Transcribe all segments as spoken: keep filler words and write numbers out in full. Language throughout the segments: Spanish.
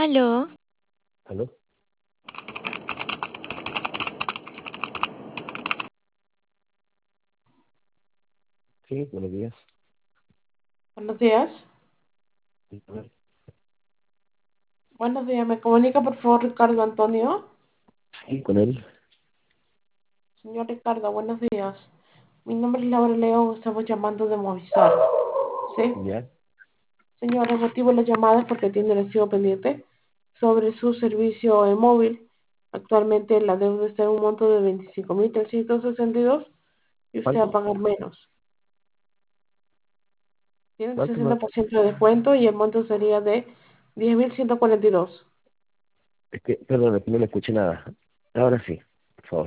Aló, ¿Aló? Sí, buenos días. Buenos días. Sí, a ver. Buenos días. ¿Me comunica por favor Ricardo Antonio? Sí, con él. Señor Ricardo, buenos días. Mi nombre es Laura León. Estamos llamando de Movistar. ¿Sí? Ya. Señor, el motivo de la llamada es porque tiene recibo pendiente sobre su servicio en móvil. Actualmente la deuda está en un monto de veinticinco mil trescientos sesenta y dos y usted va a ¿Cuánto? pagar menos. Tiene un ¿Cuánto más? sesenta por ciento de descuento y el monto sería de diez mil ciento cuarenta y dos. Es que, perdón, es que no le escuché nada. Ahora sí, por favor.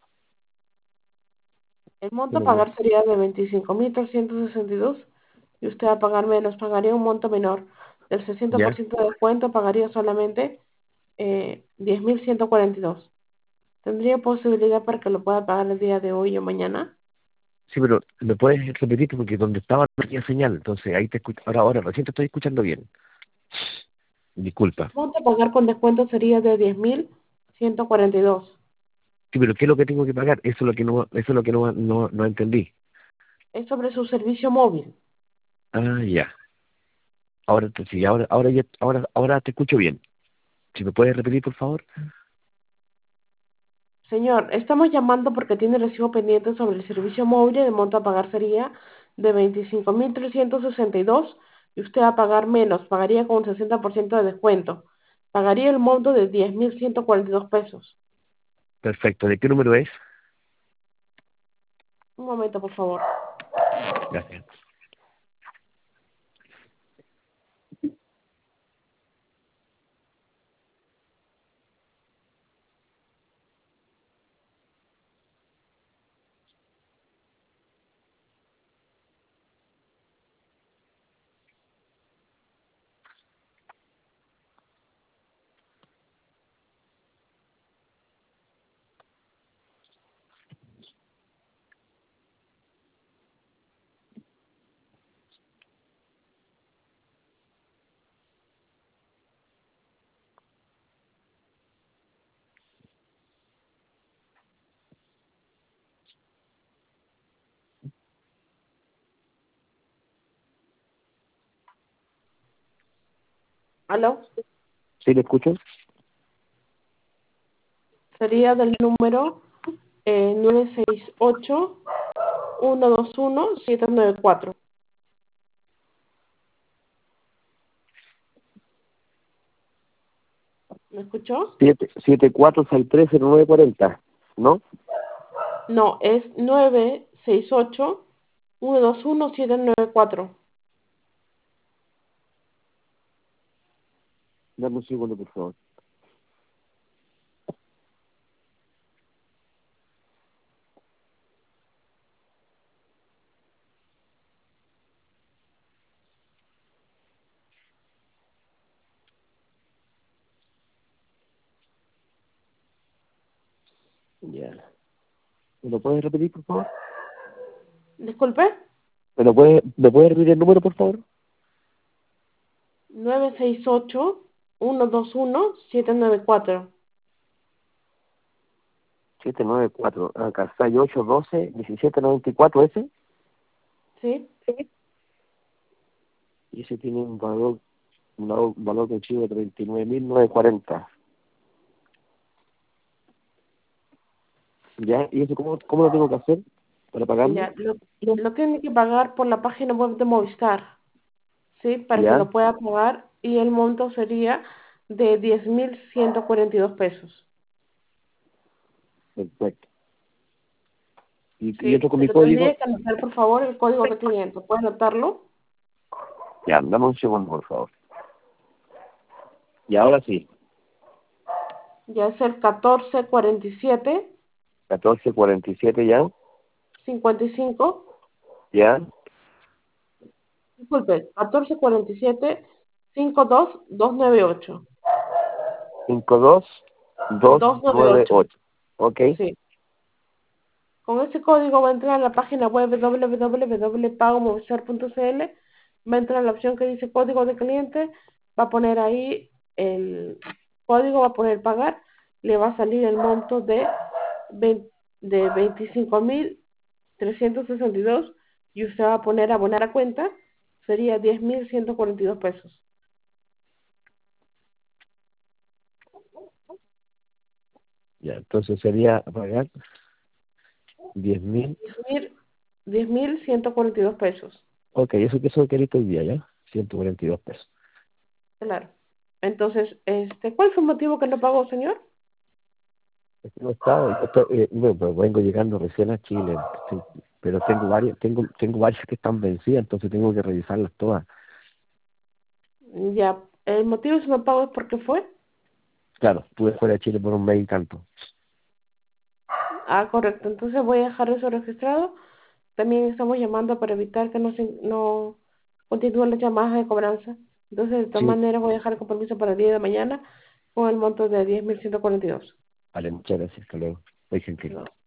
El monto a Buenos días. pagar sería de veinticinco mil trescientos sesenta y dos y usted va a pagar menos, pagaría un monto menor. Del sesenta por Ya. ciento de descuento pagaría solamente eh, diez mil ciento cuarenta y dos. ¿Tendría posibilidad para que lo pueda pagar el día de hoy o mañana? Sí, pero ¿me puedes repetir? Porque donde estaba no tenía señal. Entonces ahí te escucho. Ahora, ahora, recién te estoy escuchando bien. Disculpa. El monto a pagar con descuento sería de diez mil ciento cuarenta y dos. Sí, pero ¿qué es lo que tengo que pagar? Eso es lo que no, eso es lo que no, no, no entendí. Es sobre su servicio móvil. Ah, ya. Ahora, te- sí, ahora, ahora, ya, ahora, ahora te escucho bien. Si me puedes repetir, por favor. Señor, estamos llamando porque tiene recibo pendiente sobre el servicio móvil y el monto a pagar sería de veinticinco mil trescientos sesenta y dos y usted va a pagar menos, pagaría con un sesenta por ciento de descuento. Pagaría el monto de diez mil ciento cuarenta y dos pesos. Perfecto. ¿De qué número es? Un momento, por favor. Gracias. ¿Aló? ¿Sí le escucho? Sería del número eh, nueve seis ocho, uno dos uno, siete nueve cuatro. ¿Me escuchó? Siete, siete, cuatro, seis, tres, cero, nueve, cuarenta. ¿No? No, es nueve seis ocho, uno dos uno, siete nueve cuatro. Dame un segundo, por favor. Ya. ¿Me lo puedes repetir, por favor? Disculpe. ¿Me lo puedes, ¿me puedes repetir el número, por favor? nueve seis ocho, uno dos uno, siete nueve cuatro. siete nueve cuatro. Acá está ocho doce diecisiete noventa y cuatro ese. ¿Sí? Y ese tiene un valor, un valor, valor de archivo de treinta y nueve mil novecientos cuarenta. ¿Ya? ¿Y eso cómo, cómo lo tengo que hacer para pagarlo? Ya, lo, lo tiene que pagar por la página web de Movistar, ¿sí? Para que ¿Ya? lo pueda pagar y el monto sería de diez mil ciento cuarenta y dos pesos, Perfecto. ¿Y, y ¿sí? otro con mi Pero tendría código? que anotar, por favor, el código de cliente. ¿Puede anotarlo? Ya, dame un segundo, por favor. Y ahora sí. Ya es el catorce cuarenta y siete, catorce cuarenta y siete ya. cincuenta y cinco. Ya. Disculpe, catorce cuarenta y siete, cincuenta y dos, doscientos noventa y ocho. cinco dos dos doscientos noventa y nueve ocho, ocho. Ok. sí. Con ese código va a entrar a la página web w w w punto pago movistar punto c l, va a entrar a la opción que dice código de cliente, va a poner ahí el código va a poner pagar, le va a salir el monto de, veinte de veinticinco mil trescientos sesenta y dos y usted va a poner abonar a cuenta, sería diez mil ciento cuarenta y dos pesos. Ya, entonces sería pagar diez mil. diez mil ciento cuarenta y dos pesos. Ok, eso que eso querés hoy día, ¿ya? ciento cuarenta y dos pesos. Claro. Entonces, este, ¿cuál fue el motivo que no pagó, señor? Es que no estaba, yo estoy- eh, bueno, pues vengo llegando recién a Chile, sí, pero tengo varias, tengo, tengo varias que están vencidas, entonces tengo que revisarlas todas. Ya, el motivo de su no pago es porque fue. Claro, estuve fuera de Chile por un mes y tanto. Ah, correcto. Entonces voy a dejar eso registrado. También estamos llamando para evitar que no, se, no continúen las llamadas de cobranza. Entonces, de todas Sí, maneras, voy a dejar el compromiso para el día de mañana con el monto de diez mil ciento cuarenta y dos. vale, muchas gracias, hasta luego. Muy gentil. No.